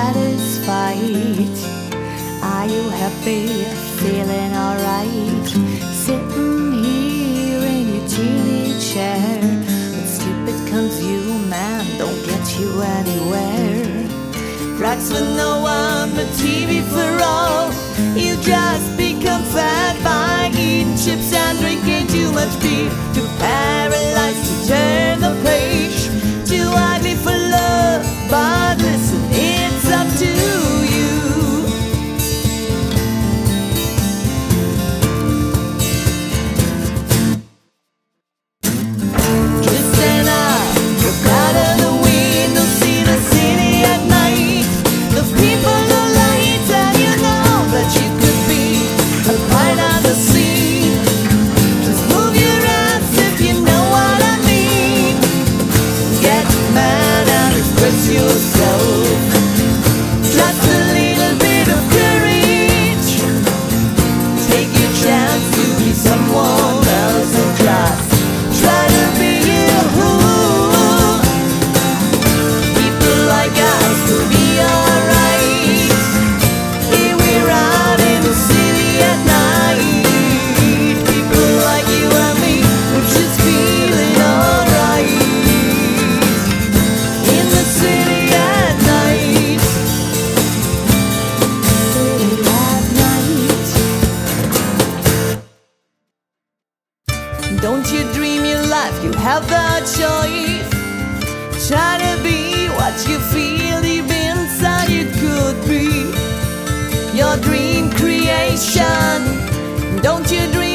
satisfied? Are you happy, feeling alright? Sitting here in your teeny chair, but stupid consumer don't get you anywhere. Drugs for no one, but TV for all. You just become fat by eating chips and drinking too much beer. Too paralyzed to turn the page, too ugly for love. But listen, it's up to you. Just stand up, look out of the window, see the city at night. The people are lights, and you know that you could be a part of the scene. Just move your hands if you know what I mean. Get mad and express yourself. Just a little bit of courage. Take your chance to be someone else and just try to be you. People like us will be alright. Here we're out in the city at night. People like you and me, we're just feeling alright. In the city at night. City at night. Don't you dream your life, you have the choice. Try to be what you feel deep inside you could be. Your dream creation. Don't you dream